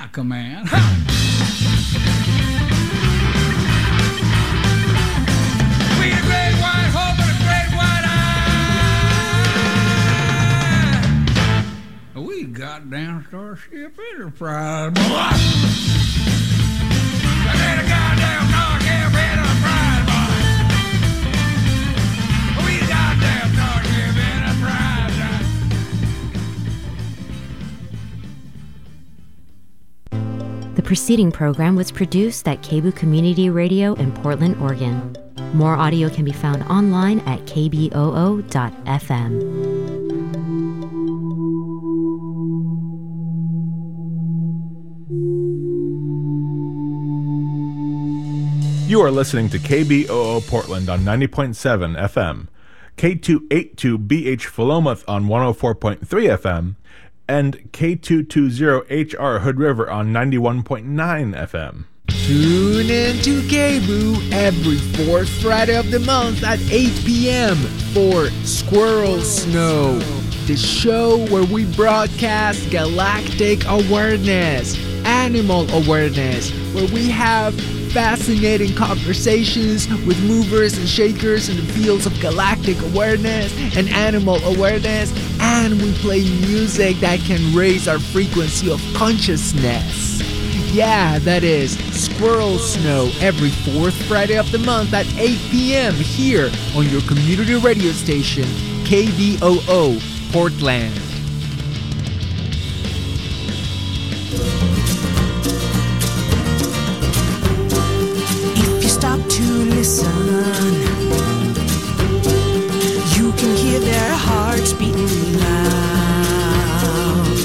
my command. We the great white hope and the great white eye. We goddamn Starship Enterprise, boy. I ain't a goddamn Starship Enterprise, boy. We the goddamn Starship Enterprise. The preceding program was produced at KBOO Community Radio in Portland, Oregon. More audio can be found online at kboo.fm. You are listening to KBOO Portland on 90.7 FM, K282BH Philomath on 104.3 FM, and K220HR Hood River on 91.9 FM. Tune in to KBOO every fourth Friday of the month at 8 p.m. for Squirrel Snow, the show where we broadcast galactic awareness, animal awareness, where we have fascinating conversations with movers and shakers in the fields of galactic awareness and animal awareness, and we play music that can raise our frequency of consciousness. Yeah, that is Squirrel Snow every fourth Friday of the month at 8 p.m. here on your community radio station, KBOO Portland. Stop to listen. You can hear their hearts beating loud.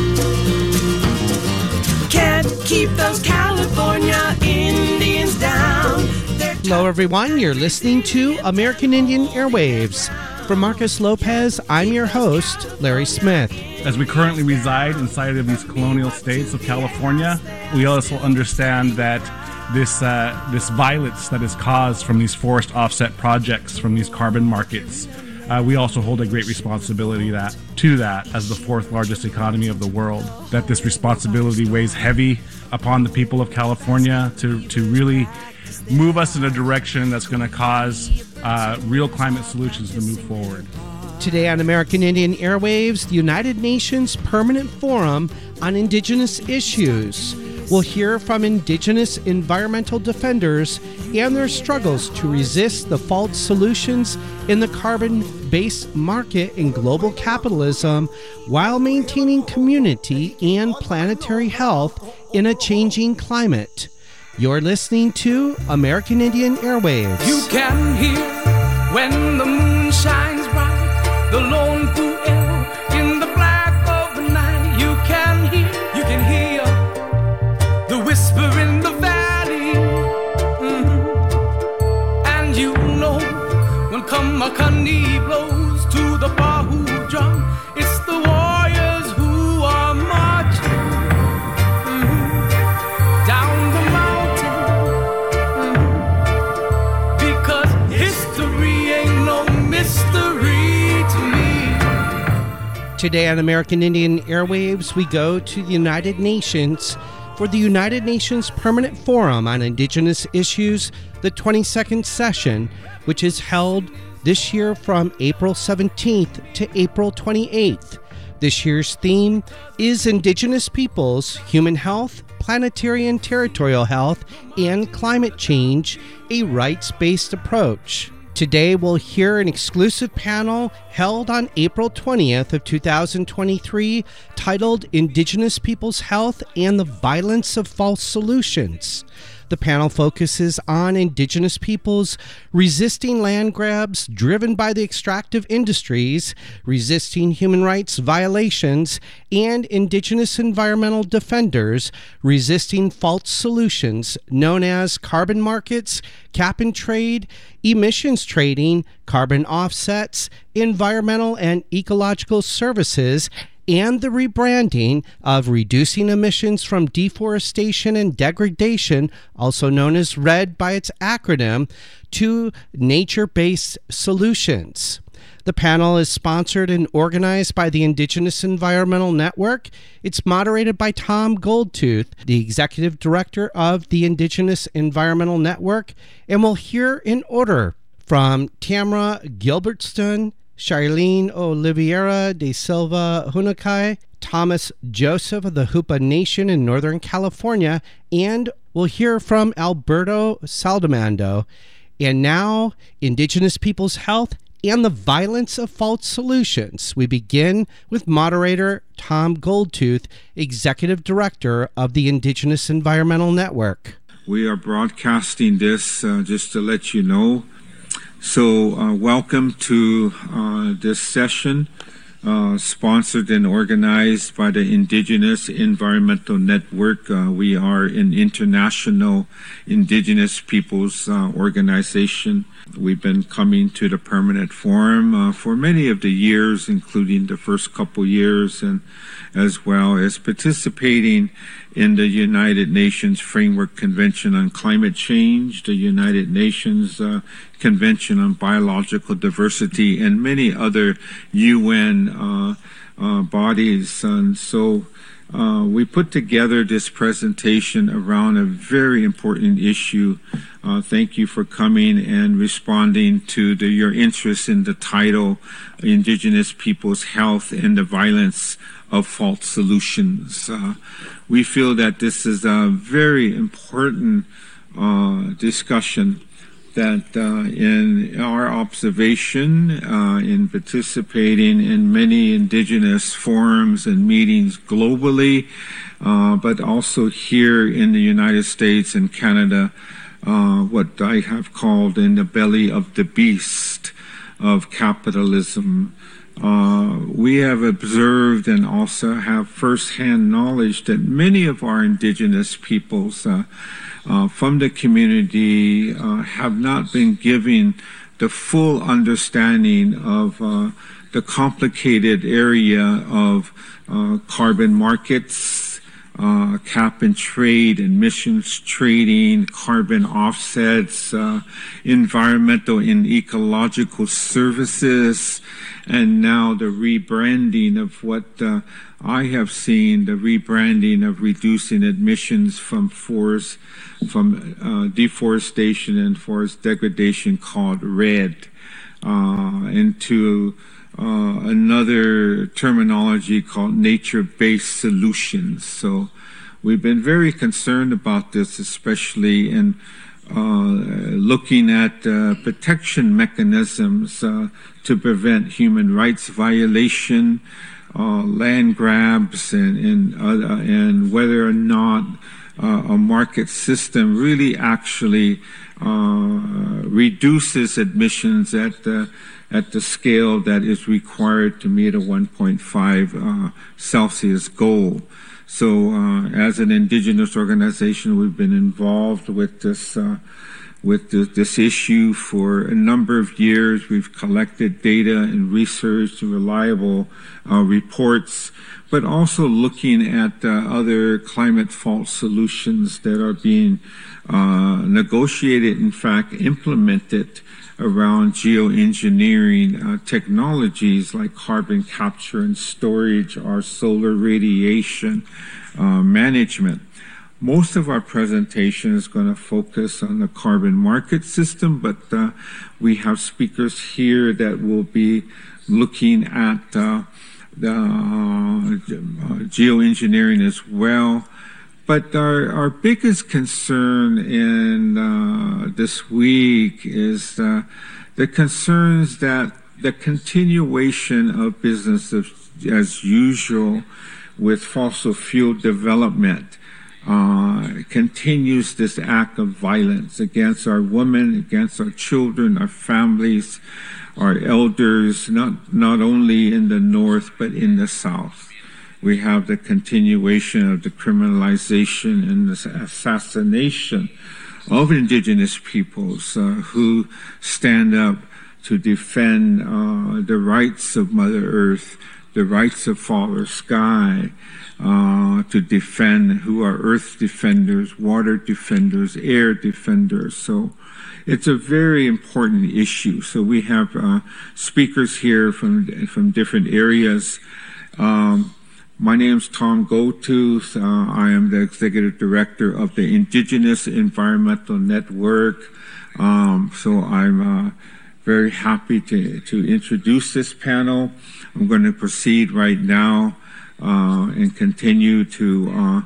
Can't keep those California Indians down. Hello, everyone. You're listening to American Indian Airwaves. From Marcus Lopez, I'm your host, Larry Smith. As we currently reside inside of these colonial states of California, we also understand that this violence that is caused from these forest offset projects, from these carbon markets, we also hold a great responsibility to that as the fourth largest economy of the world, that this responsibility weighs heavy upon the people of California to really move us in a direction that's going to cause real climate solutions to move forward. Today on American Indian Airwaves, the United Nations Permanent Forum on Indigenous Issues. We'll hear from Indigenous environmental defenders and their struggles to resist the false solutions in the carbon-based market in global capitalism while maintaining community and planetary health in a changing climate. You're listening to American Indian Airwaves. You can hear when the moon shines bright, the lone pu'el in the black of the night. You can hear the whisper in the valley, and you know when Kamakani blows to the Bahu drum, it's the warriors who are marching down the mountain, because history ain't no mystery to me. Today on American Indian Airwaves, we go to the United Nations for the United Nations Permanent Forum on Indigenous Issues, the 22nd session, which is held this year from April 17th to April 28th. This year's theme is Indigenous Peoples, Human Health, Planetary and Territorial Health, and Climate Change, a rights-based approach. Today we'll hear an exclusive panel held on April 20th of 2023 titled Indigenous Peoples' Health and the Violence of False Solutions. The panel focuses on Indigenous peoples resisting land grabs driven by the extractive industries, resisting human rights violations, and Indigenous environmental defenders resisting false solutions known as carbon markets, cap and trade, emissions trading, carbon offsets, environmental and ecological services, and the rebranding of reducing emissions from deforestation and degradation, also known as REDD by its acronym, to nature-based solutions. The panel is sponsored and organized by the Indigenous Environmental Network. It's moderated by Tom Goldtooth, the Executive Director of the Indigenous Environmental Network, and we'll hear in order from Tamara Gilbertson, Charlene Oliveira de Silva Hunakai, Thomas Joseph of the Hupa Nation in Northern California, and we'll hear from Alberto Saldamando. And now, Indigenous Peoples' Health and the Violence of False Solutions. We begin with moderator Tom Goldtooth, Executive Director of the Indigenous Environmental Network. We are broadcasting this just to let you know. So welcome to this session, sponsored and organized by the Indigenous Environmental Network. We are an international Indigenous peoples organization. We've been coming to the Permanent Forum for many of the years, including the first couple years, and as well as participating in the United Nations Framework Convention on Climate Change, the United Nations Convention on Biological Diversity, and many other UN bodies. And so we put together this presentation around a very important issue. Thank you for coming and responding to your interest in the title, Indigenous Peoples' Health and the Violence of False Solutions. We feel that this is a very important discussion that in our observation, in participating in many Indigenous forums and meetings globally, but also here in the United States and Canada, what I have called in the belly of the beast of capitalism. We have observed and also have firsthand knowledge that many of our Indigenous peoples from the community have not been given the full understanding of the complicated area of carbon markets, cap and trade, emissions trading, carbon offsets, environmental and ecological services, and now the rebranding of what I have seen, the rebranding of reducing emissions from deforestation and forest degradation called REDD, into another terminology called nature-based solutions. So we've been very concerned about this, especially in looking at protection mechanisms to prevent human rights violation, land grabs, and whether or not a market system really actually reduces emissions at the scale that is required to meet a 1.5 Celsius goal. So as an Indigenous organization, we've been involved with this issue for a number of years. We've collected data and researched reliable reports, but also looking at other climate false solutions that are being negotiated, in fact, implemented around geoengineering technologies like carbon capture and storage or solar radiation management. Most of our presentation is going to focus on the carbon market system, but we have speakers here that will be looking at the geoengineering as well. But our biggest concern in this week is the concerns that the continuation of business as usual with fossil fuel development continues this act of violence against our women, against our children, our families, our elders, not only in the North but in the South. We have the continuation of the criminalization and the assassination of Indigenous peoples who stand up to defend the rights of Mother Earth, the rights of Father Sky, to defend, who are earth defenders, water defenders, air defenders. So it's a very important issue. So we have speakers here from different areas. My name is Tom Goldtooth. I am the Executive Director of the Indigenous Environmental Network. So I'm very happy to introduce this panel. I'm going to proceed right now and continue to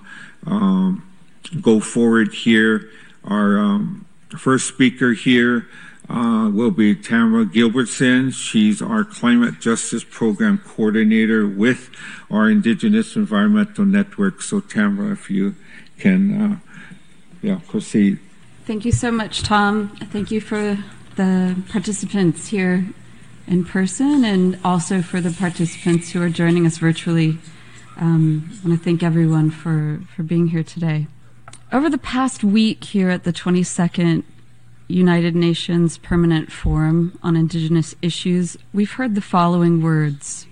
go forward here. Our first speaker here will be Tamara Gilbertson. She's our Climate Justice Program Coordinator with our Indigenous Environmental Network. So Tamara, if you can proceed. Thank you so much, Tom. Thank you for the participants here in person and also for the participants who are joining us virtually. I want to thank everyone for being here today. Over the past week here at the 22nd United Nations Permanent Forum on Indigenous Issues, we've heard the following words: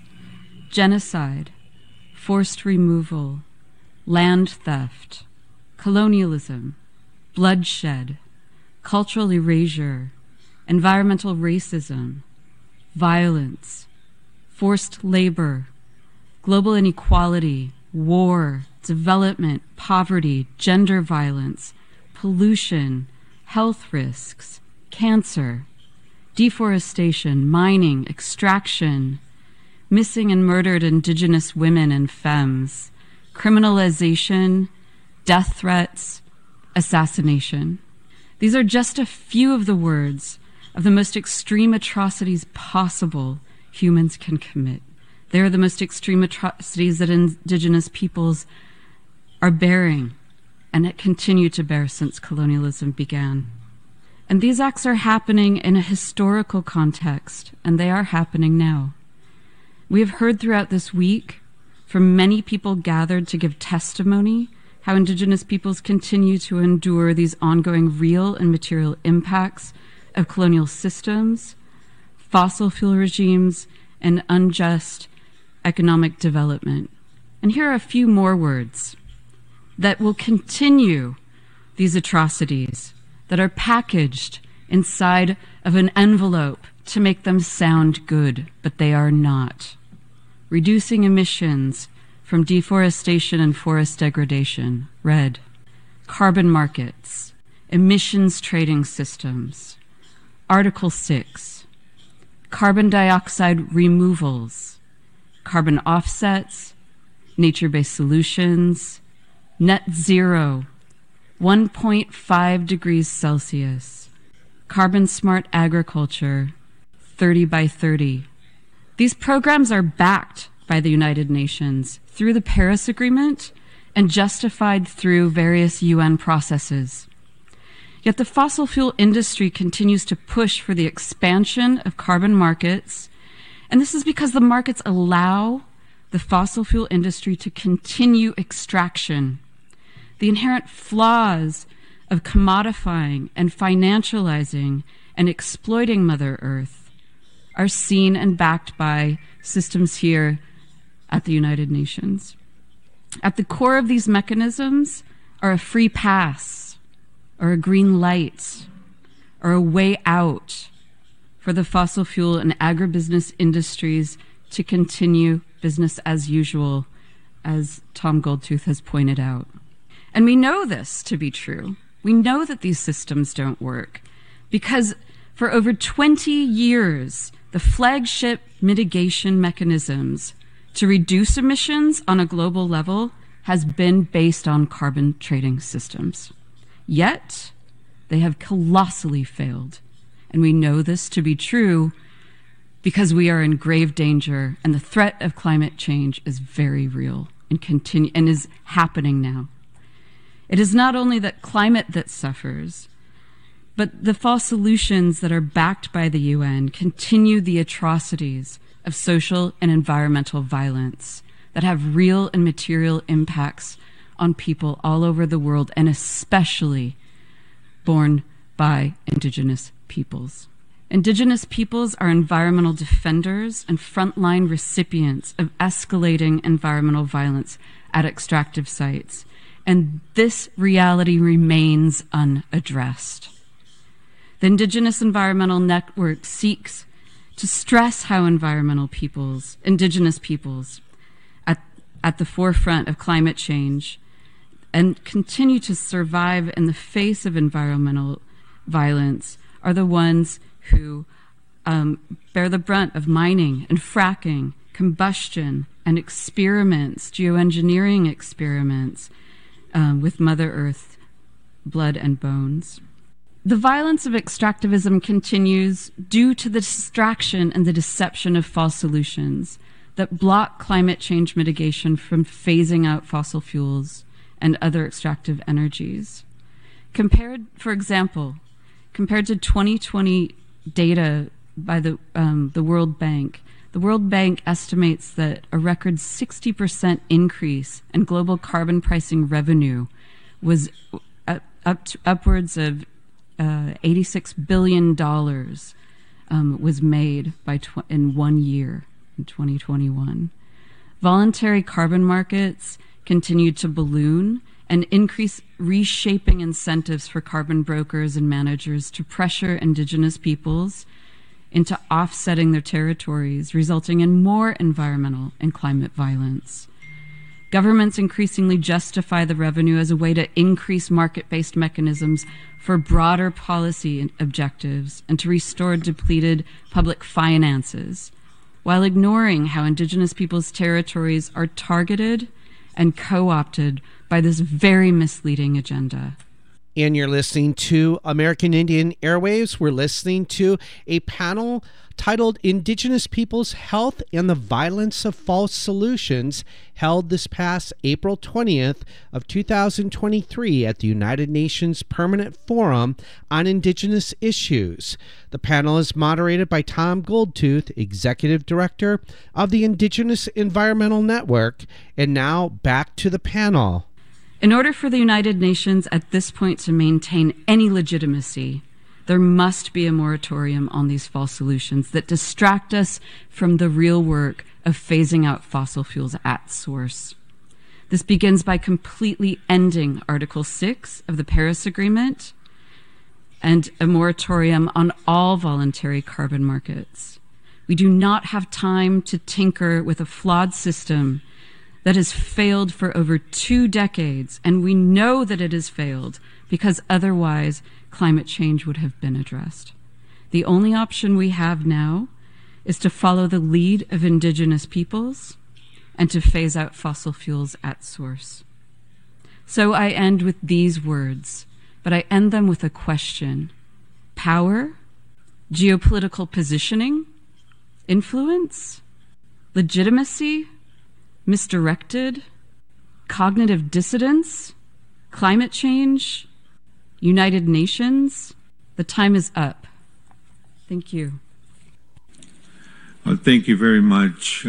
genocide, forced removal, land theft, colonialism, bloodshed, cultural erasure, environmental racism, violence, forced labor, global inequality, war, development, poverty, gender violence, pollution, health risks, cancer, deforestation, mining, extraction, missing and murdered Indigenous women and femmes, criminalization, death threats, assassination. These are just a few of the words of the most extreme atrocities possible humans can commit. They are the most extreme atrocities that Indigenous peoples are bearing and continue to bear since colonialism began. And these acts are happening in a historical context, and they are happening now. We have heard throughout this week from many people gathered to give testimony how Indigenous peoples continue to endure these ongoing real and material impacts of colonial systems, fossil fuel regimes, and unjust economic development. And here are a few more words that will continue these atrocities, that are packaged inside of an envelope to make them sound good, but they are not. Reducing emissions from deforestation and forest degradation, red. Carbon markets, emissions trading systems. Article 6, carbon dioxide removals, carbon offsets, nature-based solutions, net zero, 1.5 degrees Celsius, carbon smart agriculture, 30 by 30. These programs are backed by the United Nations through the Paris Agreement and justified through various UN processes. Yet the fossil fuel industry continues to push for the expansion of carbon markets, and this is because the markets allow the fossil fuel industry to continue extraction. The inherent flaws of commodifying and financializing and exploiting Mother Earth are seen and backed by systems here at the United Nations. At the core of these mechanisms are a free pass, or a green light, or a way out for the fossil fuel and agribusiness industries to continue business as usual, as Tom Goldtooth has pointed out. And we know this to be true. We know that these systems don't work because for over 20 years, the flagship mitigation mechanisms to reduce emissions on a global level has been based on carbon trading systems. Yet, they have colossally failed. And we know this to be true because we are in grave danger and the threat of climate change is very real and is happening now. It is not only that climate that suffers, but the false solutions that are backed by the UN continue the atrocities of social and environmental violence that have real and material impacts on people all over the world, and especially borne by Indigenous peoples. Indigenous peoples are environmental defenders and frontline recipients of escalating environmental violence at extractive sites, and this reality remains unaddressed. The Indigenous Environmental Network seeks to stress how Indigenous peoples, at the forefront of climate change and continue to survive in the face of environmental violence, are the ones who bear the brunt of mining and fracking, combustion, and experiments, geoengineering experiments with Mother Earth, blood and bones. The violence of extractivism continues due to the distraction and the deception of false solutions that block climate change mitigation from phasing out fossil fuels and other extractive energies. For example, compared to 2020 data by the World Bank, the World Bank estimates that a record 60% increase in global carbon pricing revenue was upwards of $86 billion was made in 1 year, in 2021. Voluntary carbon markets continued to balloon and increase reshaping incentives for carbon brokers and managers to pressure Indigenous peoples into offsetting their territories, resulting in more environmental and climate violence. Governments increasingly justify the revenue as a way to increase market-based mechanisms for broader policy objectives and to restore depleted public finances, while ignoring how Indigenous peoples' territories are targeted and co-opted by this very misleading agenda. And you're listening to American Indian Airwaves. We're listening to a panel titled Indigenous Peoples' Health and the Violence of False Solutions, held this past April 20th of 2023 at the United Nations Permanent Forum on Indigenous Issues. The panel is moderated by Tom Goldtooth, Executive Director of the Indigenous Environmental Network. And now back to the panel. In order for the United Nations at this point to maintain any legitimacy, there must be a moratorium on these false solutions that distract us from the real work of phasing out fossil fuels at source. This begins by completely ending Article 6 of the Paris Agreement and a moratorium on all voluntary carbon markets. We do not have time to tinker with a flawed system that has failed for over 2 decades, and we know that it has failed because otherwise climate change would have been addressed. The only option we have now is to follow the lead of Indigenous peoples and to phase out fossil fuels at source. So I end with these words, but I end them with a question. Power, geopolitical positioning, influence, legitimacy, misdirected, cognitive dissidence, climate change, United Nations. The time is up. Thank you. Thank you very much.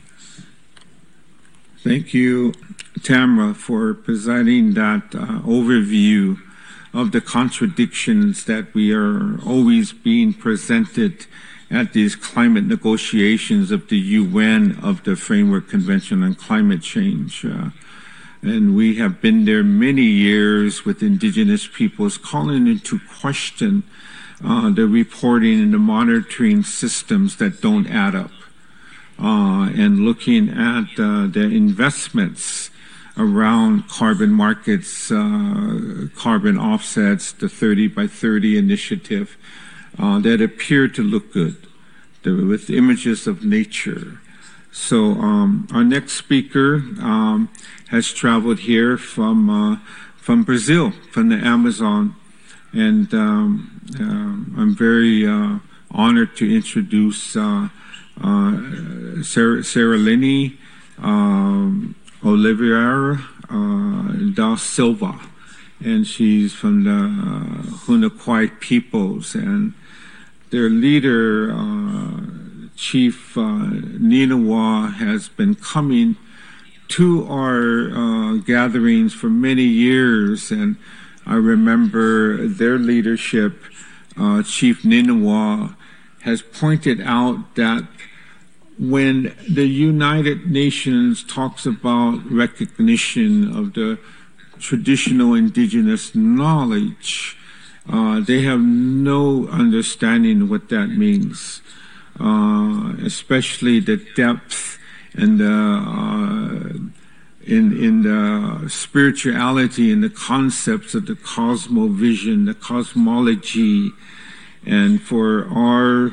Thank you, Tamara, for presenting that overview of the contradictions that we are always being presented at these climate negotiations of the UN, of the Framework Convention on Climate Change. And we have been there many years with Indigenous peoples calling into question the reporting and the monitoring systems that don't add up, and looking at the investments around carbon markets, carbon offsets, the 30 by 30 initiative, that appear to look good with images of nature. So our next speaker has traveled here from Brazil, from the Amazon, and I'm very honored to introduce Seralini Oliveira da Silva, and she's from the Hunaquai peoples, and their leader, Chief Ninawa, has been coming to our gatherings for many years, and I remember their leadership. Chief Ninawa has pointed out that when the United Nations talks about recognition of the traditional indigenous knowledge, they have no understanding what that means, especially the depth and in the spirituality and the concepts of the cosmovision, the cosmology, and for our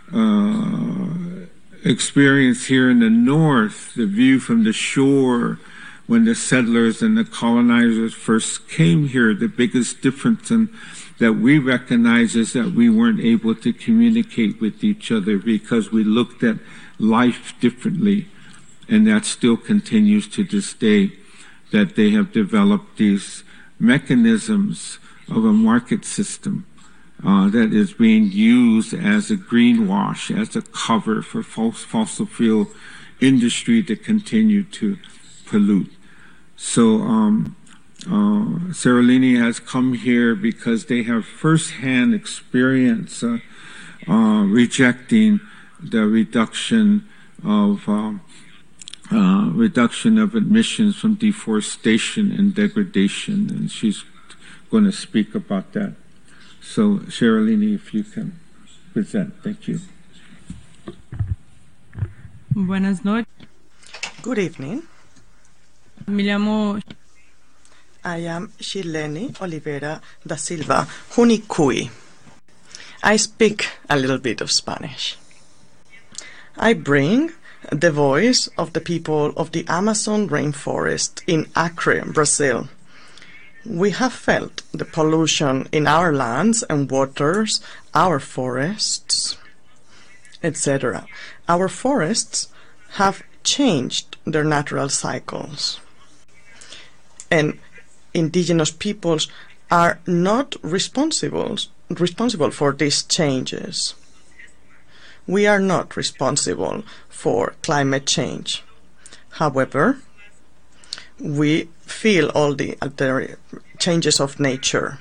experience here in the north, the view from the shore when the settlers and the colonizers first came here, the biggest difference that we recognize is that we weren't able to communicate with each other because we looked at life differently. And that still continues to this day, that they have developed these mechanisms of a market system that is being used as a greenwash, as a cover for fossil fuel industry to continue to pollute. So Seralini has come here because they have firsthand experience rejecting the reduction of emissions from deforestation and degradation, and she's going to speak about that. So, Seralini, if you can present. Thank you. Buenas noches. Good evening. Me llamo... I am Shirlene Oliveira da Silva Hunicui. I speak a little bit of Spanish. I bring the voice of the people of the Amazon rainforest in Acre, Brazil. We have felt the pollution in our lands and waters, our forests, etc. Our forests have changed their natural cycles, and indigenous peoples are not responsible for these changes. We are not responsible for climate change. However, we feel all the changes of nature.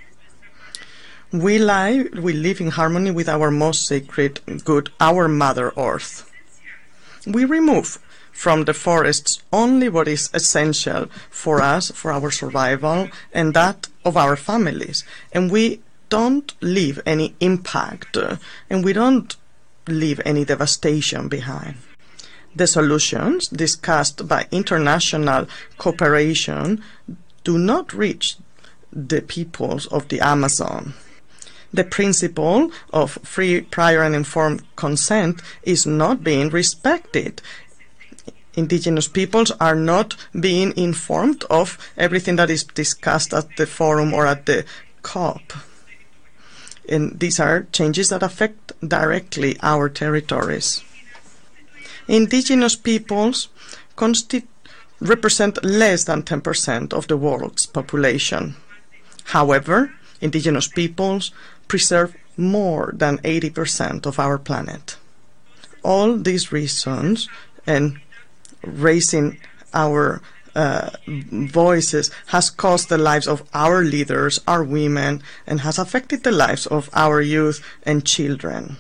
We live in harmony with our most sacred good, our Mother Earth. We remove from the forests only what is essential for us, for our survival, and that of our families. And we don't leave any impact, and we don't leave any devastation behind. The solutions discussed by international cooperation do not reach the peoples of the Amazon. The principle of free, prior, and informed consent is not being respected. Indigenous peoples are not being informed of everything that is discussed at the forum or at the COP. And these are changes that affect directly our territories. Indigenous peoples represent less than 10% of the world's population. However, indigenous peoples preserve more than 80% of our planet. All these reasons and raising our voices has caused the lives of our leaders, our women, and has affected the lives of our youth and children.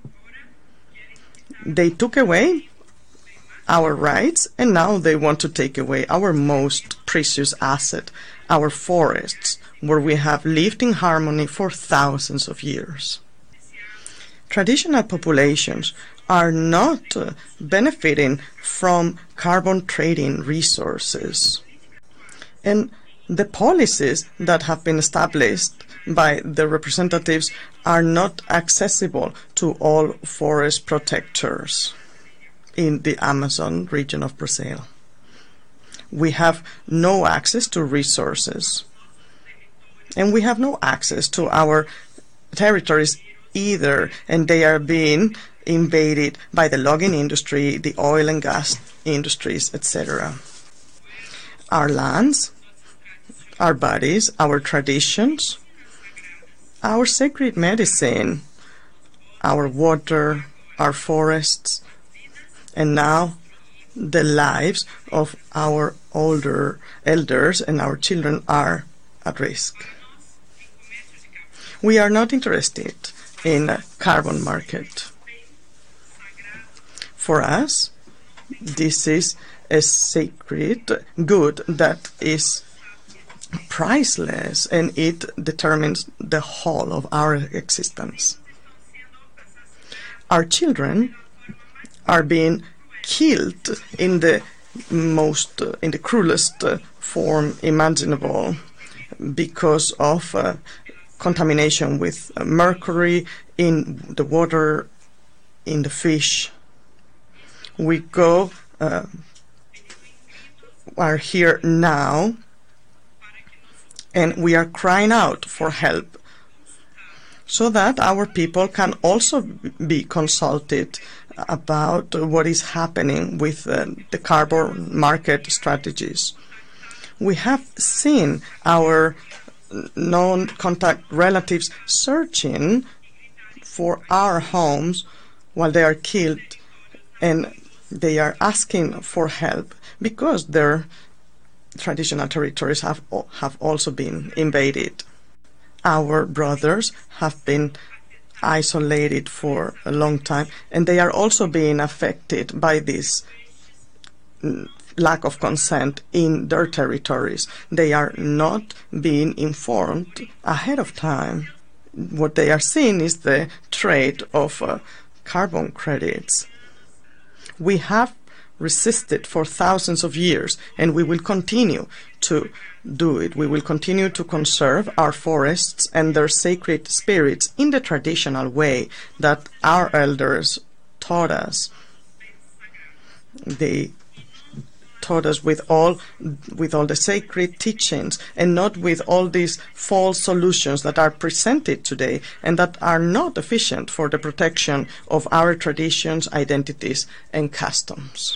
They took away our rights, and now they want to take away our most precious asset, our forests, where we have lived in harmony for thousands of years. Traditional populations are not benefiting from carbon trading resources. And the policies that have been established by the representatives are not accessible to all forest protectors in the Amazon region of Brazil. We have no access to resources, and we have no access to our territories either, and they are being invaded by the logging industry, the oil and gas industries, etc. Our lands, our bodies, our traditions, our sacred medicine, our water, our forests, and now the lives of our older elders and our children are at risk. We are not interested in carbon market. For us, this is a sacred good that is priceless, and it determines the whole of our existence. Our children are being killed in the cruelest form imaginable because of contamination with mercury in the water, in the fish. We are here now, and we are crying out for help so that our people can also be consulted about what is happening with the carbon market strategies. We have seen our non-contact relatives searching for our homes while they are killed, and they are asking for help because their traditional territories have also been invaded. Our brothers have been isolated for a long time, and they are also being affected by this lack of consent in their territories. They are not being informed ahead of time. What they are seeing is the trade of carbon credits. We have resisted for thousands of years, and we will continue to do it. We will continue to conserve our forests and their sacred spirits in the traditional way that our elders taught us. They taught us with all the sacred teachings, and not with all these false solutions that are presented today and that are not efficient for the protection of our traditions, identities, and customs.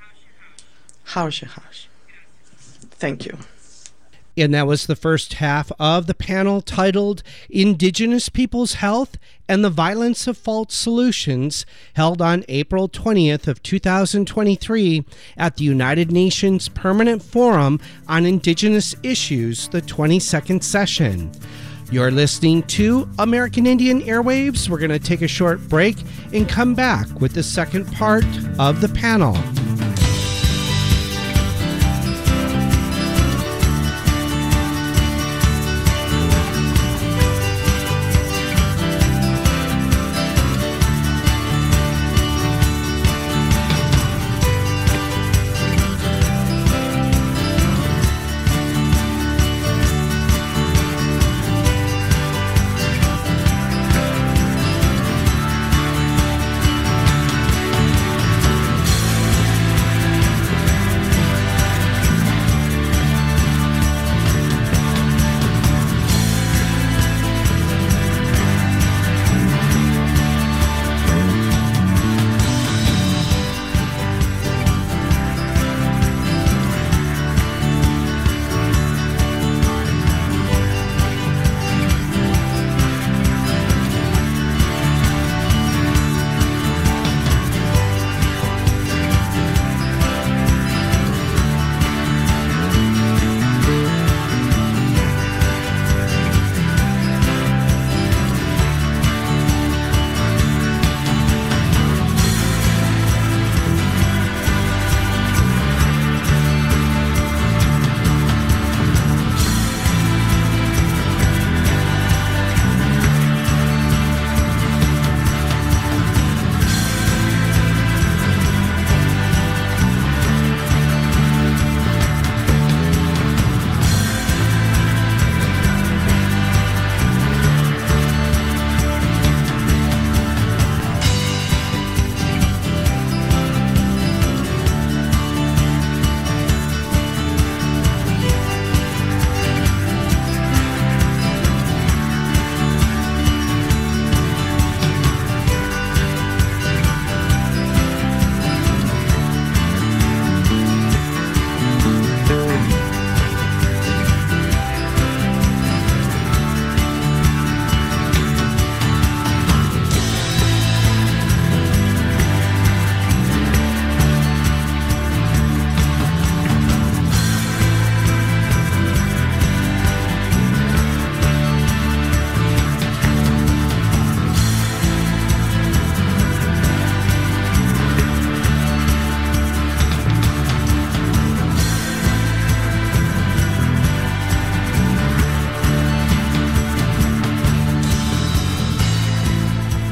Thank you. And that was the first half of the panel titled Indigenous Peoples' Health and the Violence of False Solutions, held on April 20th of 2023 at the United Nations Permanent Forum on Indigenous Issues, the 22nd session. You're listening to American Indian Airwaves. We're going to take a short break and come back with the second part of the panel.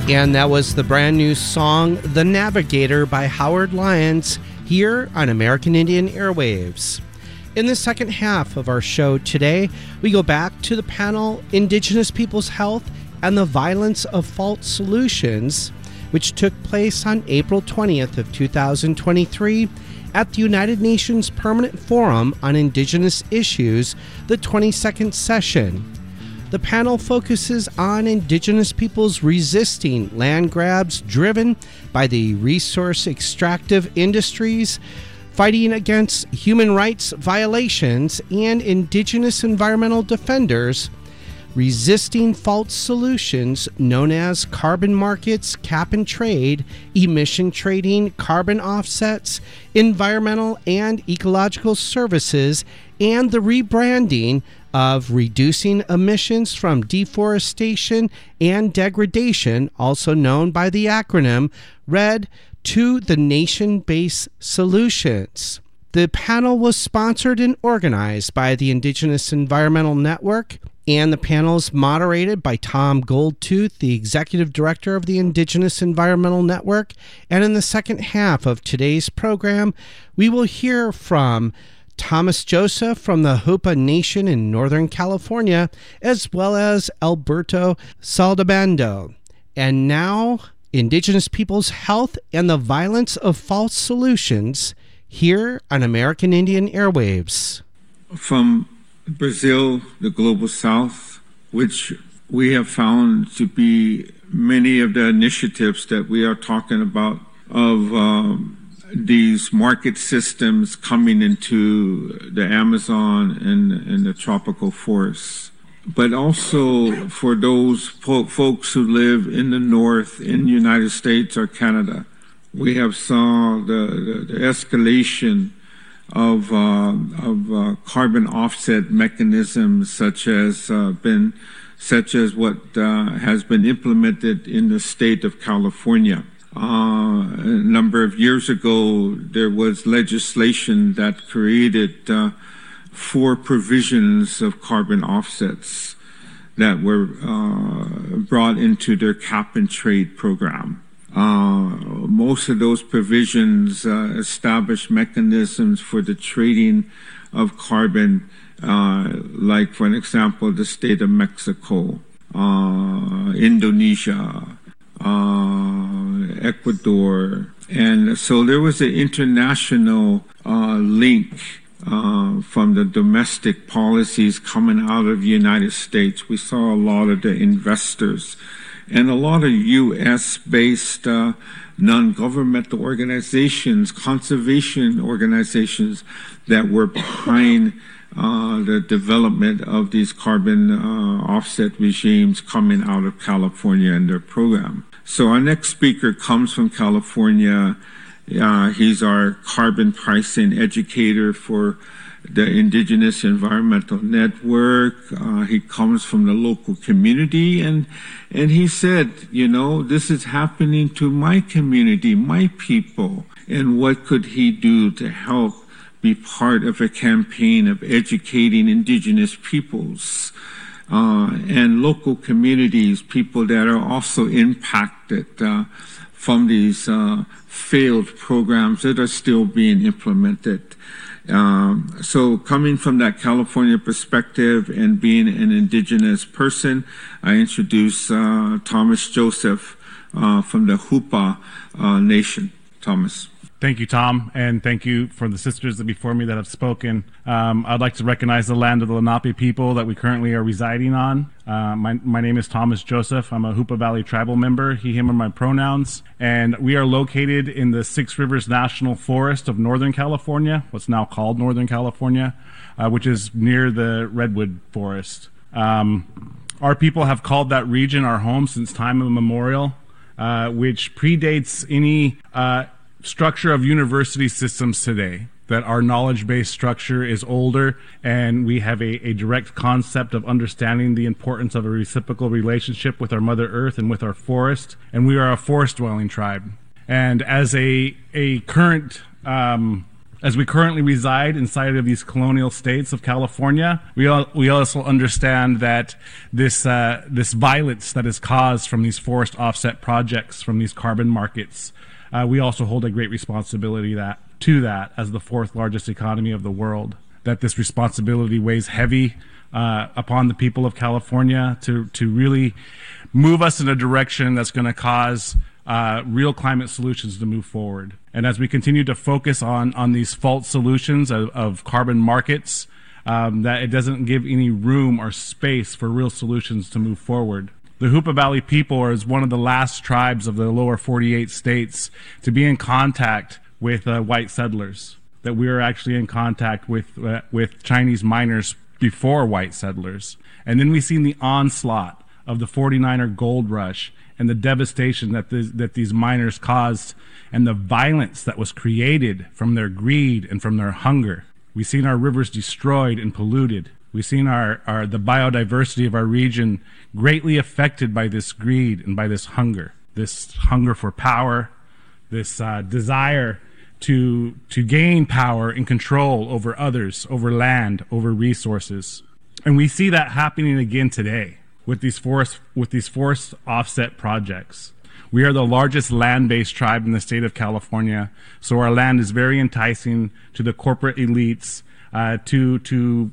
And that was the brand new song, The Navigator by Howard Lyons, here on American Indian Airwaves. In the second half of our show today, we go back to the panel Indigenous Peoples' Health and the Violence of False Solutions, which took place on April 20th of 2023 at the United Nations Permanent Forum on Indigenous Issues, the 22nd session. The panel focuses on Indigenous peoples resisting land grabs driven by the resource extractive industries, fighting against human rights violations, and Indigenous environmental defenders resisting false solutions known as carbon markets, cap and trade, emission trading, carbon offsets, environmental and ecological services, and the rebranding of reducing emissions from deforestation and degradation, also known by the acronym REDD, to the nation-based solutions. The panel was sponsored and organized by the Indigenous Environmental Network, and the panel is moderated by Tom Goldtooth, the Executive Director of the Indigenous Environmental Network. And in the second half of today's program, we will hear from Thomas Joseph from the Hupa Nation in Northern California, as well as Alberto Saldabando. And now, Indigenous Peoples' Health and the Violence of False Solutions, here on American Indian Airwaves. From Brazil, the Global South, which we have found to be many of the initiatives that we are talking about of these market systems coming into the Amazon and the tropical forests. But also for those folks who live in the north in the United States or Canada, we have saw the escalation of carbon offset mechanisms such as what has been implemented in the state of California. A number of years ago, there was legislation that created 4 provisions of carbon offsets that were brought into their cap and trade program. Most of those provisions establish mechanisms for the trading of carbon, like, for an example, the state of Mexico, Indonesia, Ecuador. And so there was an international link from the domestic policies coming out of the United States. We saw a lot of the investors and a lot of U.S.-based non-governmental organizations, conservation organizations that were behind the development of these carbon offset regimes coming out of California and their program. So our next speaker comes from California. He's our carbon pricing educator for the Indigenous Environmental Network. He comes from the local community, and he said, you know, this is happening to my community, my people, and what could he do to help be part of a campaign of educating Indigenous peoples and local communities, people that are also impacted from these failed programs that are still being implemented. So coming from that California perspective and being an Indigenous person, I introduce Thomas Joseph from the Hupa Nation. Thomas. Thank you, Tom, and thank you for the sisters before me that have spoken. I'd like to recognize the land of the Lenape people that we currently are residing on. My name is Thomas Joseph. I'm a Hupa Valley tribal member. He, him are my pronouns. And we are located in the Six Rivers National Forest of Northern California, what's now called Northern California, which is near the Redwood Forest. Our people have called that region our home since time immemorial, which predates any structure of university systems today, that our knowledge-based structure is older, and we have a direct concept of understanding the importance of a reciprocal relationship with our Mother Earth and with our forest, and we are a forest-dwelling tribe. And as a current As we currently reside inside of these colonial states of California, we also understand that this violence that is caused from these forest offset projects, from these carbon markets, we also hold a great responsibility to that as the fourth largest economy of the world. That this responsibility weighs heavy upon the people of California to really move us in a direction that's going to cause real climate solutions to move forward. And as we continue to focus on these false solutions of carbon markets, that it doesn't give any room or space for real solutions to move forward. The Hoopa Valley people is one of the last tribes of the lower 48 states to be in contact with white settlers. That we are actually in contact with Chinese miners before white settlers. And then we've seen the onslaught of the 49er gold rush and the devastation that these miners caused and the violence that was created from their greed and from their hunger. We've seen our rivers destroyed and polluted. We've seen the biodiversity of our region greatly affected by this greed and by this hunger for power, this desire to gain power and control over others, over land, over resources. And we see that happening again today with these forest offset projects. We are the largest land-based tribe in the state of California, so our land is very enticing to the corporate elites to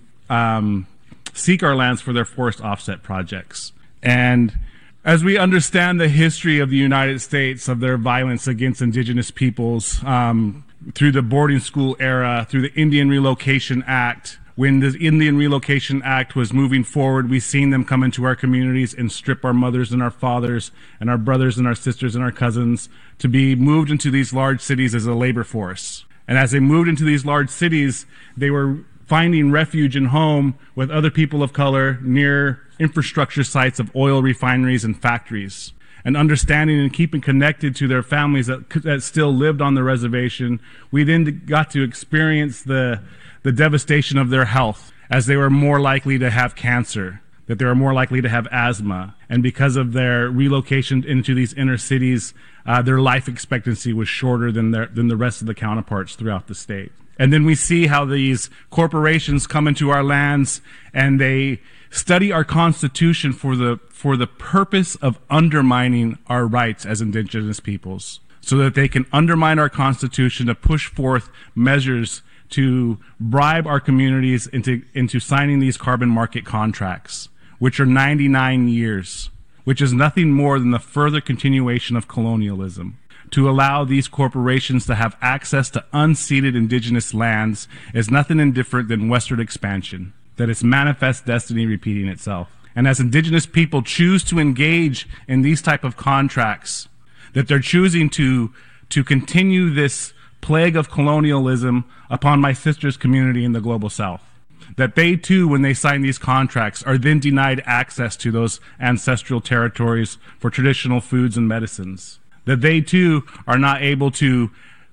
seek our lands for their forest offset projects. And as we understand the history of the United States, of their violence against indigenous peoples, through the boarding school era, through the Indian Relocation Act, when the Indian Relocation Act was moving forward, we've seen them come into our communities and strip our mothers and our fathers and our brothers and our sisters and our cousins to be moved into these large cities as a labor force. And as they moved into these large cities, they were finding refuge and home with other people of color near infrastructure sites of oil refineries and factories. And understanding and keeping connected to their families that still lived on the reservation, we then got to experience the devastation of their health, as they were more likely to have cancer, that they were more likely to have asthma. And because of their relocation into these inner cities, their life expectancy was shorter than the rest of the counterparts throughout the state. And then we see how these corporations come into our lands and they study our Constitution for the purpose of undermining our rights as indigenous peoples, so that they can undermine our Constitution to push forth measures to bribe our communities into signing these carbon market contracts, which are 99 years, which is nothing more than the further continuation of colonialism. To allow these corporations to have access to unceded indigenous lands is nothing indifferent than westward expansion, that it's manifest destiny repeating itself. And as indigenous people choose to engage in these type of contracts, that they're choosing to continue this plague of colonialism upon my sister's community in the global south. That they too, when they sign these contracts, are then denied access to those ancestral territories for traditional foods and medicines. That they too are not able to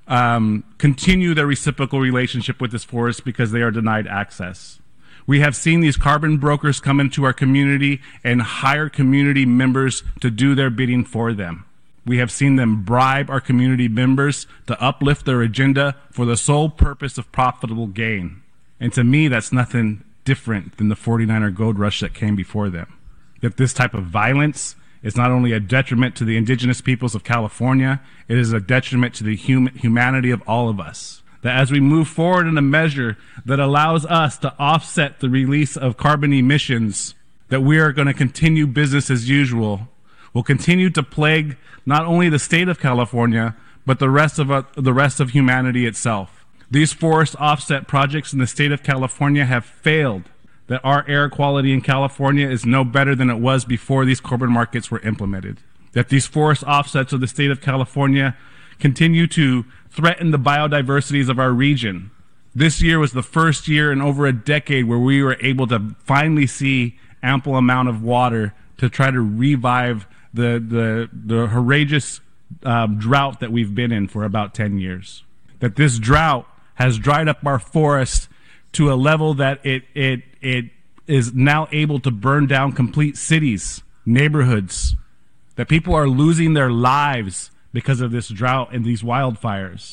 continue their reciprocal relationship with this forest because they are denied access. We have seen these carbon brokers come into our community and hire community members to do their bidding for them. We have seen them bribe our community members to uplift their agenda for the sole purpose of profitable gain. And to me, that's nothing different than the 49er gold rush that came before them. That this type of violence is not only a detriment to the indigenous peoples of California, it is a detriment to the humanity of all of us. That as we move forward in a measure that allows us to offset the release of carbon emissions, that we are going to continue business as usual, will continue to plague not only the state of California, but the rest of humanity itself. These forest offset projects in the state of California have failed. That our air quality in California is no better than it was before these carbon markets were implemented. That these forest offsets of the state of California continue to threaten the biodiversities of our region. This year was the first year in over a decade where we were able to finally see ample amount of water to try to revive the horrendous drought that we've been in for about 10 years. That this drought has dried up our forests to a level that it is now able to burn down complete cities, neighborhoods, that people are losing their lives because of this drought and these wildfires.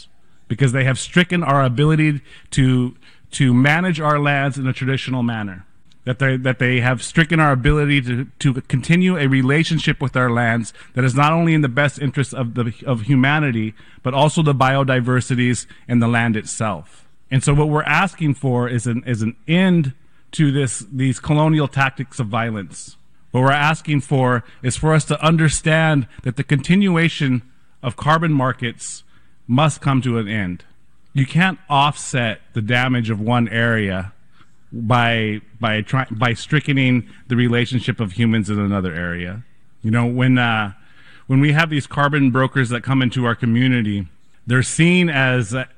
because they have stricken our ability to manage our lands in a traditional manner. That they have stricken our ability to continue a relationship with our lands that is not only in the best interest of humanity, but also the biodiversities and the land itself. And so what we're asking for is an end to these colonial tactics of violence. What we're asking for is for us to understand that the continuation of carbon markets must come to an end. You can't offset the damage of one area by strickening the relationship of humans in another area. You know, when we have these carbon brokers that come into our community, they're seen as the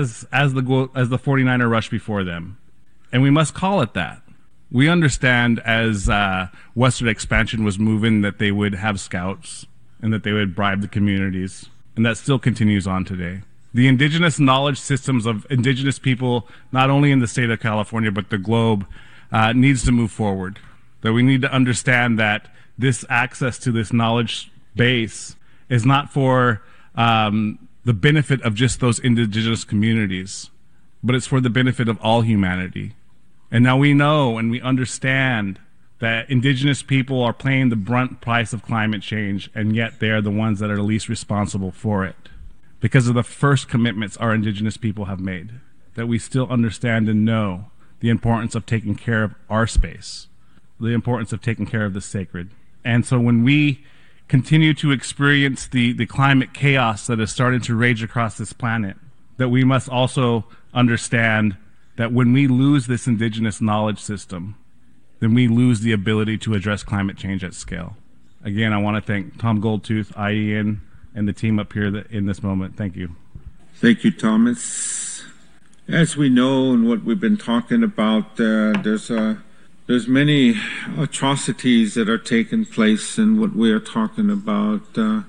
49er rush before them, and we must call it that. We understand as westward expansion was moving that they would have scouts and that they would bribe the communities, and that still continues on today. The indigenous knowledge systems of indigenous people, not only in the state of California, but the globe, needs to move forward. That we need to understand that this access to this knowledge base is not for the benefit of just those indigenous communities, but it's for the benefit of all humanity. And now we know and we understand that indigenous people are paying the brunt price of climate change, and yet they are the ones that are least responsible for it, because of the first commitments our indigenous people have made, that we still understand and know the importance of taking care of our space, the importance of taking care of the sacred. And so when we continue to experience the climate chaos that is starting to rage across this planet, that we must also understand that when we lose this indigenous knowledge system, then we lose the ability to address climate change at scale. Again, I want to thank Tom Goldtooth, IEN, and the team up here in this moment. Thank you. Thank you, Thomas. As we know and what we've been talking about, there's many atrocities that are taking place, and what we are talking about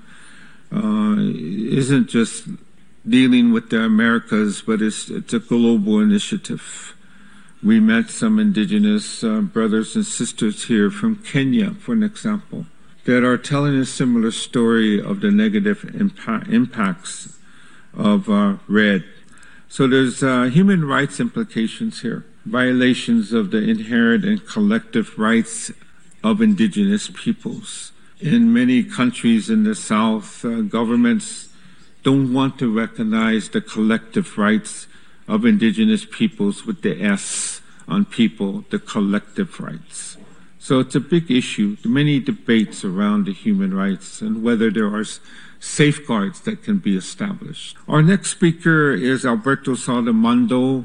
isn't just dealing with the Americas, but it's a global initiative. We met some indigenous brothers and sisters here from Kenya, for an example, that are telling a similar story of the negative impacts of REDD. So there's human rights implications here, violations of the inherent and collective rights of indigenous peoples. In many countries in the South, governments don't want to recognize the collective rights of indigenous peoples with the S on people, the collective rights. So it's a big issue, many debates around the human rights and whether there are safeguards that can be established. Our next speaker is Alberto Saldamondo.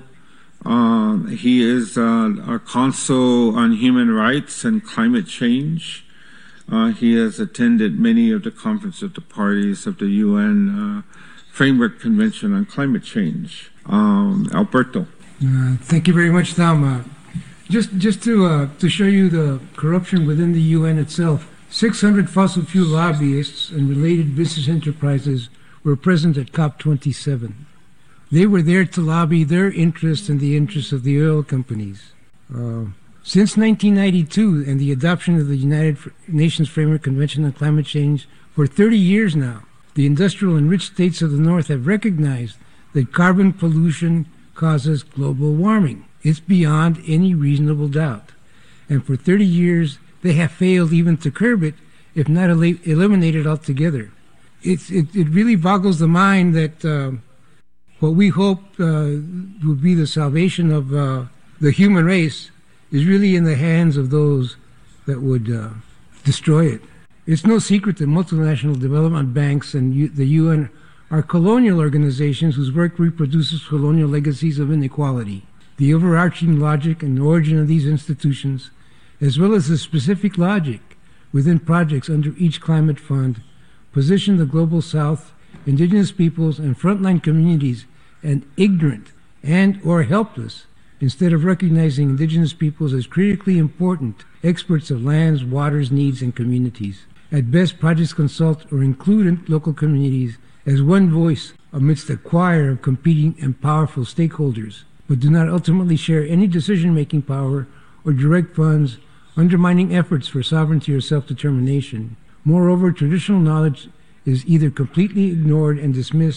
He is our Council on Human Rights and Climate Change. He has attended many of the Conference of the Parties of the UN Framework Convention on Climate Change. Alberto. Thank you very much, Tom. Just to show you the corruption within the UN itself, 600 fossil fuel lobbyists and related business enterprises were present at COP27. They were there to lobby their interests and the interests of the oil companies. Since 1992 and the adoption of the United Nations Framework Convention on Climate Change, for 30 years now, the industrial and rich states of the North have recognized that carbon pollution causes global warming. It's beyond any reasonable doubt. And for 30 years, they have failed even to curb it, if not eliminate it altogether. It really boggles the mind that what we hope would be the salvation of the human race is really in the hands of those that would destroy it. It's no secret that multinational development banks and the UN are colonial organizations whose work reproduces colonial legacies of inequality. The overarching logic and origin of these institutions, as well as the specific logic within projects under each climate fund, position the Global South, indigenous peoples, and frontline communities as ignorant and or helpless, instead of recognizing indigenous peoples as critically important experts of lands, waters, needs, and communities. At best, projects consult or include local communities as one voice amidst a choir of competing and powerful stakeholders, but do not ultimately share any decision-making power or direct funds, undermining efforts for sovereignty or self-determination. Moreover, traditional knowledge is either completely ignored and dismissed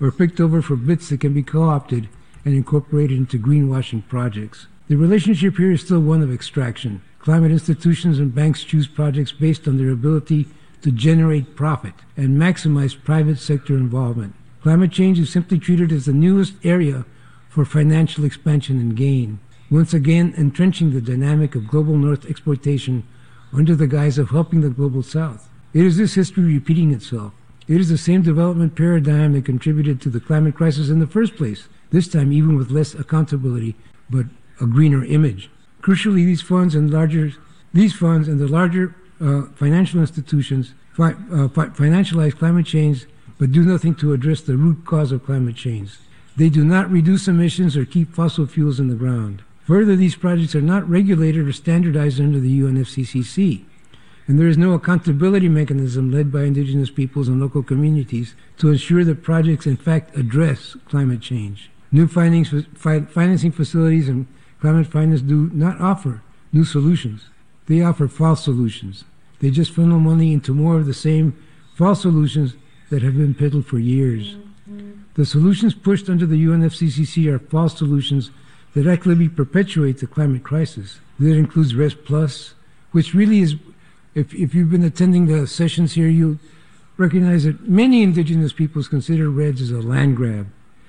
or picked over for bits that can be co-opted and incorporated into greenwashing projects. The relationship here is still one of extraction. Climate institutions and banks choose projects based on their ability to generate profit and maximize private sector involvement. Climate change is simply treated as the newest area for financial expansion and gain, once again entrenching the dynamic of global North exploitation under the guise of helping the global South. It is this history repeating itself. It is the same development paradigm that contributed to the climate crisis in the first place, this time even with less accountability, but a greener image. Crucially, these funds and the larger financial institutions financialize climate change, but do nothing to address the root cause of climate change. They do not reduce emissions or keep fossil fuels in the ground. Further, these projects are not regulated or standardized under the UNFCCC, and there is no accountability mechanism led by indigenous peoples and local communities to ensure that projects in fact address climate change. New financing facilities and climate finance do not offer new solutions. They offer false solutions. They just funnel money into more of the same false solutions that have been peddled for years. The solutions pushed under the UNFCCC are false solutions that actively perpetuate the climate crisis. That includes RES+, which really is, if you've been attending the sessions here, you'll recognize that many indigenous peoples consider RES as a land grab,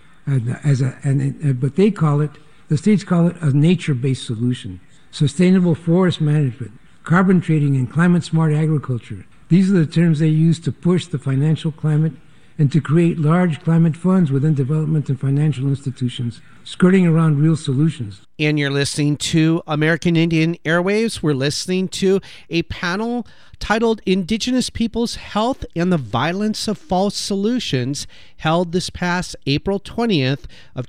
but the states call it a nature-based solution. Sustainable forest management, carbon trading, and climate-smart agriculture. These are the terms they use to push the financial climate and to create large climate funds within development and financial institutions, skirting around real solutions. And you're listening to American Indian Airwaves. We're listening to a panel titled Indigenous Peoples' Health and the Violence of False Solutions, held this past April 20th of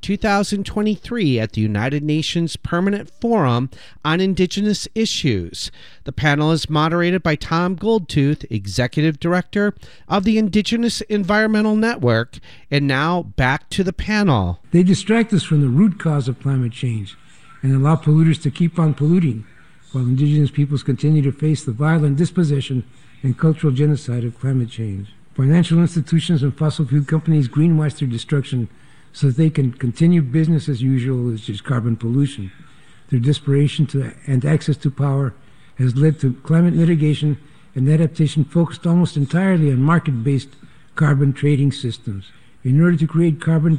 2023 at the United Nations Permanent Forum on Indigenous Issues. The panel is moderated by Tom Goldtooth, Executive Director of the Indigenous Environmental Network. And now back to the panel. They distract us from the root cause of climate change and allow polluters to keep on polluting, while indigenous peoples continue to face the violent dispossession and cultural genocide of climate change. Financial institutions and fossil fuel companies greenwash their destruction so that they can continue business as usual, which is carbon pollution. Their desperation and access to power has led to climate litigation and adaptation focused almost entirely on market-based carbon trading systems. In order to treat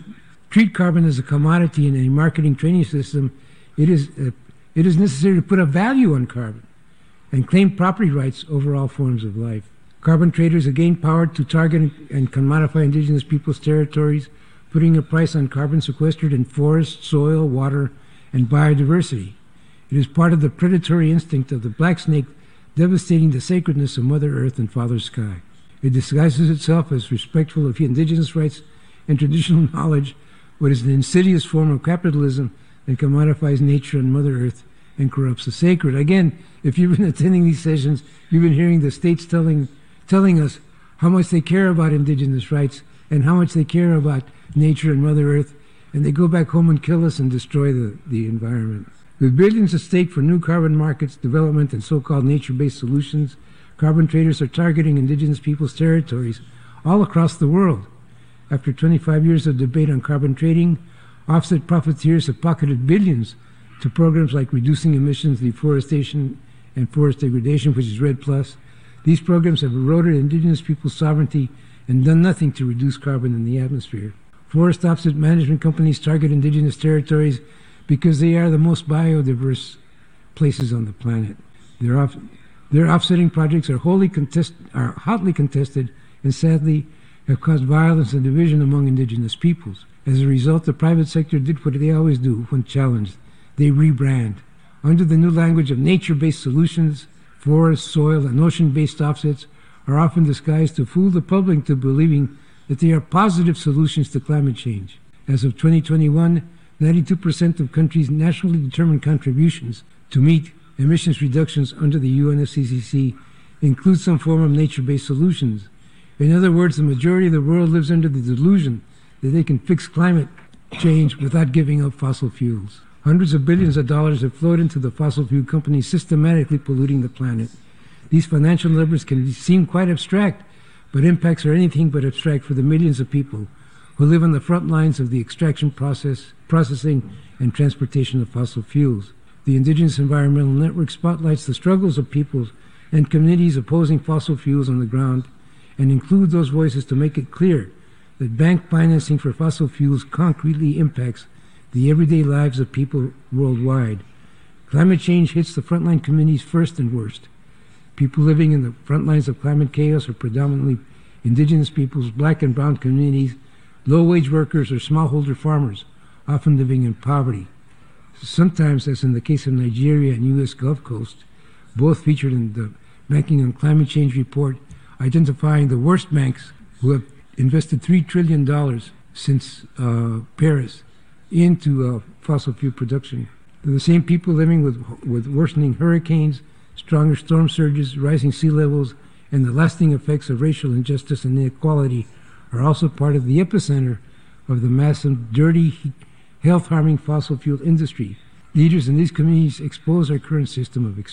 carbon as a commodity in a marketing trading system, it is necessary to put a value on carbon and claim property rights over all forms of life. Carbon traders have gained power to target and commodify indigenous peoples' territories, putting a price on carbon sequestered in forests, soil, water, and biodiversity. It is part of the predatory instinct of the black snake devastating the sacredness of Mother Earth and Father Sky. It disguises itself as respectful of indigenous rights and traditional knowledge, but is an insidious form of capitalism that commodifies nature and Mother Earth and corrupts the sacred. Again, if you've been attending these sessions, you've been hearing the states telling us how much they care about indigenous rights and how much they care about nature and Mother Earth, and they go back home and kill us and destroy the environment. With billions at stake for new carbon markets, development, and so-called nature-based solutions, carbon traders are targeting indigenous peoples' territories all across the world. After 25 years of debate on carbon trading, offset profiteers have pocketed billions to programs like reducing emissions, deforestation, and forest degradation, which is REDD+. These programs have eroded indigenous peoples' sovereignty and done nothing to reduce carbon in the atmosphere. Forest offset management companies target indigenous territories because they are the most biodiverse places on the planet. Their offsetting projects are hotly contested and sadly have caused violence and division among indigenous peoples. As a result, the private sector did what they always do when challenged. They rebrand. Under the new language of nature-based solutions, forest, soil, and ocean-based offsets are often disguised to fool the public into believing that they are positive solutions to climate change. As of 2021, 92% of countries' nationally determined contributions to meet emissions reductions under the UNFCCC include some form of nature-based solutions. In other words, the majority of the world lives under the delusion that they can fix climate change without giving up fossil fuels. Hundreds of billions of dollars have flowed into the fossil fuel companies systematically polluting the planet. These financial levers can seem quite abstract, but impacts are anything but abstract for the millions of people who live on the front lines of the extraction processing, and transportation of fossil fuels. The Indigenous Environmental Network spotlights the struggles of peoples and communities opposing fossil fuels on the ground and includes those voices to make it clear that bank financing for fossil fuels concretely impacts the everyday lives of people worldwide. Climate change hits the frontline communities first and worst. People living in the front lines of climate chaos are predominantly Indigenous peoples, Black and brown communities, low-wage workers, or smallholder farmers, often living in poverty. Sometimes, as in the case of Nigeria and U.S. Gulf Coast, both featured in the Banking on Climate Change report, identifying the worst banks who have invested $3 trillion since Paris into fossil fuel production. They're the same people living with worsening hurricanes, stronger storm surges, rising sea levels, and the lasting effects of racial injustice and inequality are also part of the epicenter of the massive, dirty, health-harming fossil fuel industry. Leaders in these communities oppose our current system of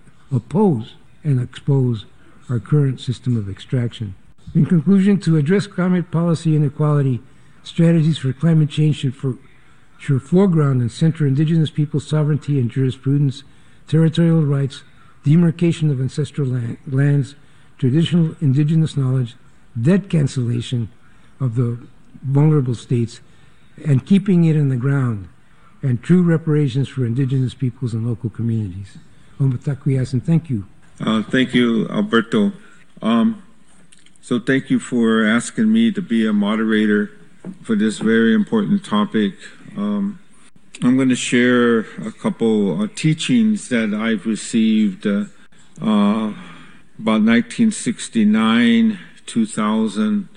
extraction. In conclusion, to address climate policy inequality, strategies for climate change should foreground and center Indigenous peoples' sovereignty and jurisprudence, territorial rights, demarcation of ancestral lands, traditional Indigenous knowledge, debt cancellation of the vulnerable states, and keeping it in the ground, and true reparations for Indigenous peoples and local communities. And thank you. Thank you, Alberto. So thank you for asking me to be a moderator for this very important topic. I'm going to share a couple teachings that I've received about 1969, 2000,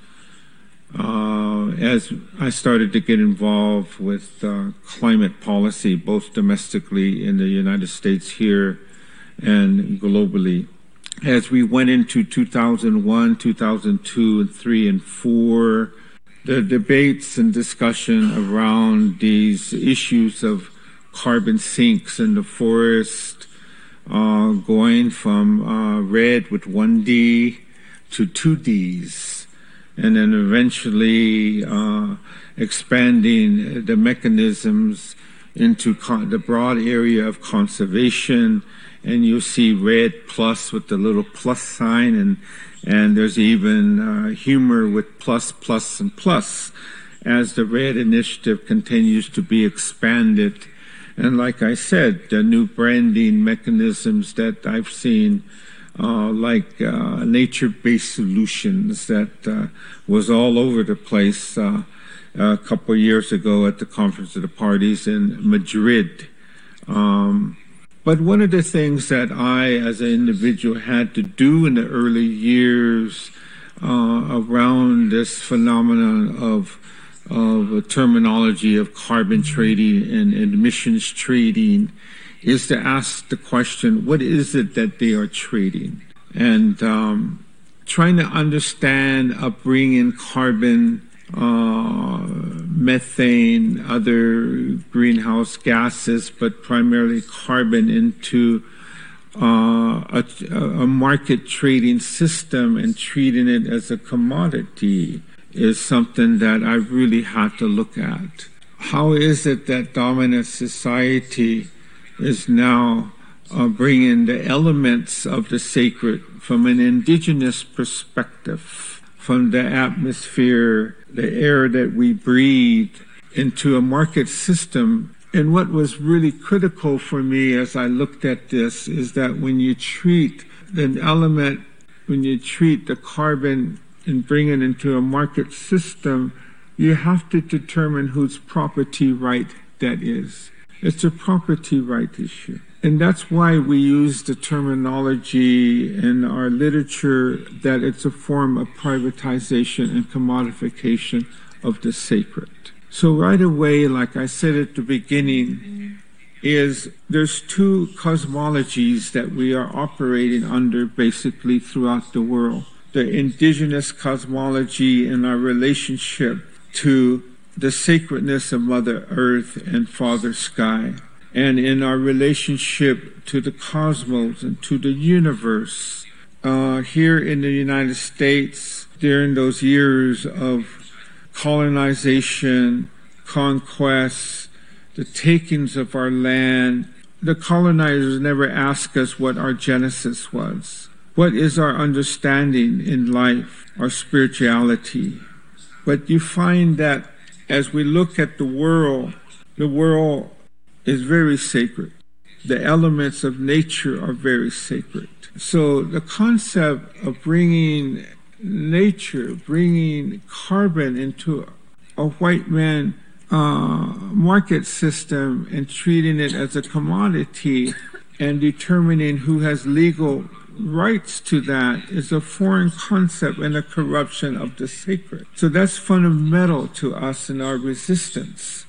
as I started to get involved with climate policy, both domestically in the United States here and globally. As we went into 2001, 2002, and 3 and 4, the debates and discussion around these issues of carbon sinks in the forest, going from red with 1D to 2Ds, and then eventually expanding the mechanisms into the broad area of conservation. And you see red plus with the little plus sign, and there's even humor with plus, plus, and plus as the RED initiative continues to be expanded. And like I said, the new branding mechanisms that I've seen, like nature-based solutions that was all over the place a couple of years ago at the Conference of the Parties in Madrid. But one of the things that I, as an individual, had to do in the early years around this phenomenon of a terminology of carbon trading and emissions trading is to ask the question, what is it that they are trading? And trying to understand bringing carbon, methane, other greenhouse gases, but primarily carbon into a market trading system and treating it as a commodity is something that I really had to look at. How is it that dominant society is now bringing the elements of the sacred from an indigenous perspective, from the atmosphere, the air that we breathe, into a market system? And what was really critical for me as I looked at this is that when you treat an element, when you treat the carbon and bring it into a market system, you have to determine whose property right that is. It's a property right issue. And that's why we use the terminology in our literature that it's a form of privatization and commodification of the sacred. So right away, like I said at the beginning, is there's two cosmologies that we are operating under basically throughout the world. The indigenous cosmology and our relationship to the sacredness of Mother Earth and Father Sky, and in our relationship to the cosmos and to the universe. Here in the United States, during those years of colonization, conquest, the takings of our land. The colonizers never asked us what our genesis was. What is our understanding in life, our spirituality? But you find that as we look at the world is very sacred. The elements of nature are very sacred. So the concept of bringing nature, bringing carbon into a white man market system and treating it as a commodity and determining who has legal rights to that is a foreign concept and a corruption of the sacred. So that's fundamental to us in our resistance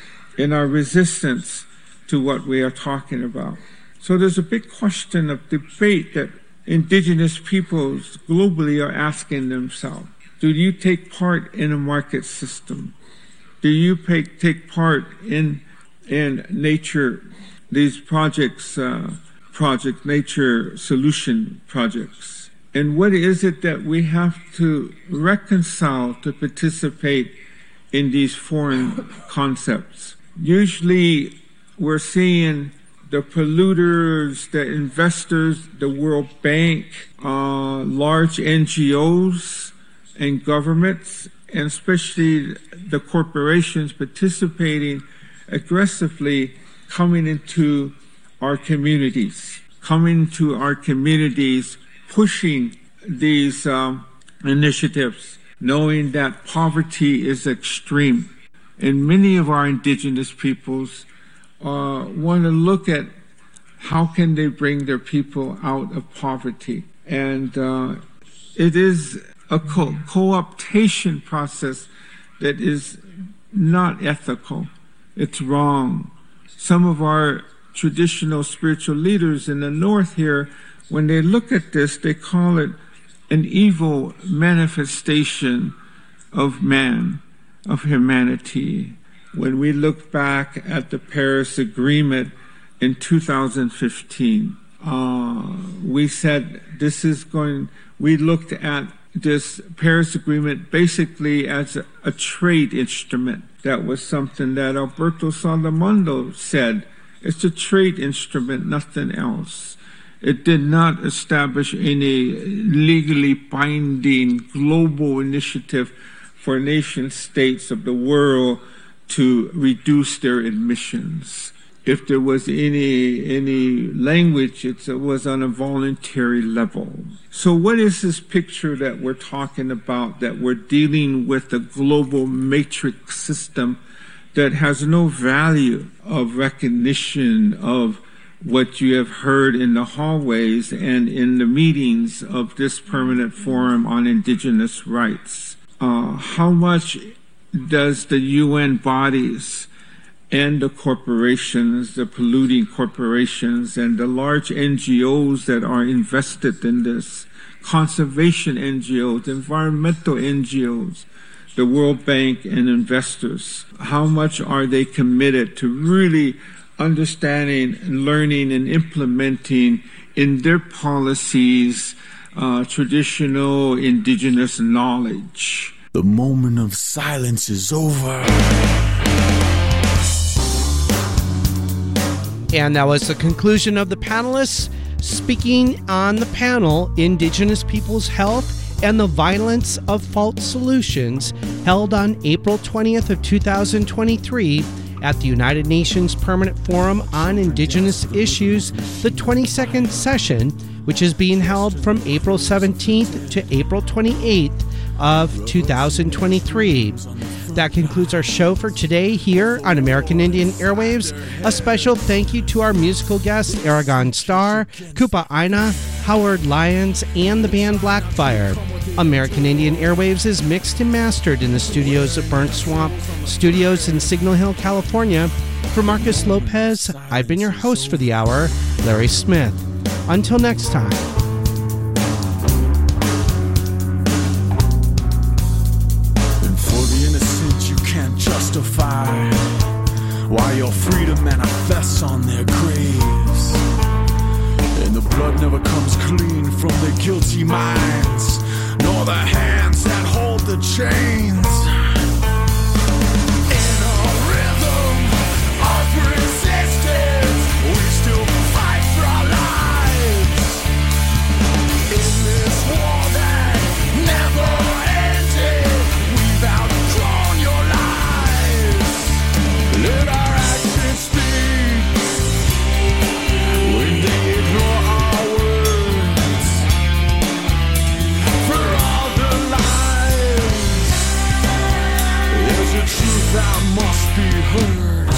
to what we are talking about. So there's a big question of debate that indigenous peoples globally are asking themselves. Do you take part in a market system? Do you take part in nature, these projects, nature solution projects? And what is it that we have to reconcile to participate in these foreign concepts? Usually we're seeing the polluters, the investors, the World Bank, large NGOs and governments, and especially the corporations participating aggressively coming into our communities, pushing these initiatives, knowing that poverty is extreme. And many of our indigenous peoples want to look at how can they bring their people out of poverty. And it is a co-optation process that is not ethical. It's wrong. Some of our traditional spiritual leaders in the North here, when they look at this, they call it an evil manifestation of man, of humanity. When we look back at the Paris Agreement in 2015, we said we looked at this Paris Agreement basically as a trade instrument. That was something that Alberto Salamondo said. It's a trade instrument, nothing else. It did not establish any legally binding global initiative for nation states of the world to reduce their emissions. If there was any language, it was on a voluntary level. So what is this picture that we're talking about, that we're dealing with a global matrix system that has no value of recognition of what you have heard in the hallways and in the meetings of this permanent forum on indigenous rights? How much does the UN bodies and the corporations, the polluting corporations, and the large NGOs that are invested in this, conservation NGOs, environmental NGOs, the World Bank and investors, how much are they committed to really understanding, learning, and implementing in their policies traditional indigenous knowledge? The moment of silence is over. And that was the conclusion of the panelists speaking on the panel, Indigenous Peoples' Health and the Violence of False Solutions, held on April 20th of 2023 at the United Nations Permanent Forum on Indigenous Issues, the 22nd session, which is being held from April 17th to April 28th of 2023. That concludes our show for today here on American Indian Airwaves. A special thank you to our musical guests, Aragon Starr, Kupa Aina, Howard Lyons, and the band Blackfire. American Indian Airwaves is mixed and mastered in the studios at Burnt Swamp Studios in Signal Hill, California. For Marcus Lopez, I've been your host for the hour, Larry Smith. Until next time. Justify why your freedom manifests on their graves, and the blood never comes clean from the guilty minds, nor the hands that hold the chains. bird.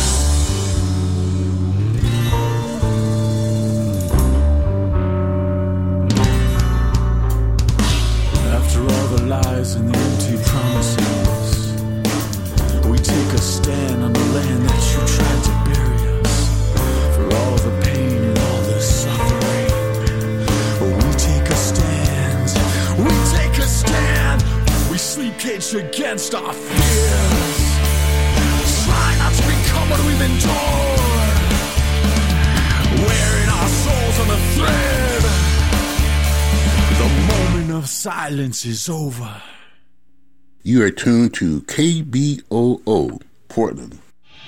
After all the lies and the empty promises, we take a stand on the land that you tried to bury us. For all the pain and all the suffering, we take a stand. We take a stand. We sleep caged against our fears, try not to become what we've endured, wearing our souls on the thread. The moment of silence is over. You are tuned to KBOO, Portland.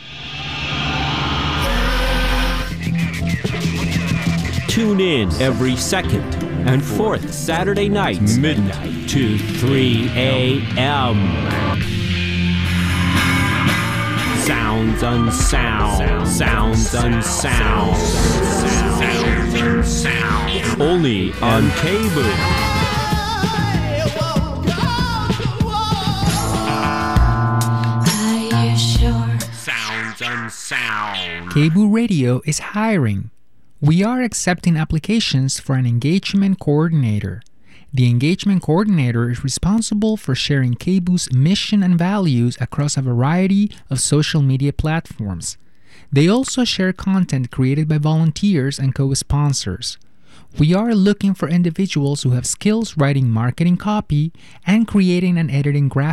Tune in every second and fourth Saturday nights, midnight to 3 a.m. Sounds Unsound. Sounds Unsound. Sounds Unsound. Only on KBOO. KBOO Radio is hiring. We are accepting applications for an engagement coordinator. The engagement coordinator is responsible for sharing KBOO's mission and values across a variety of social media platforms. They also share content created by volunteers and co-sponsors. We are looking for individuals who have skills writing marketing copy and creating and editing graphics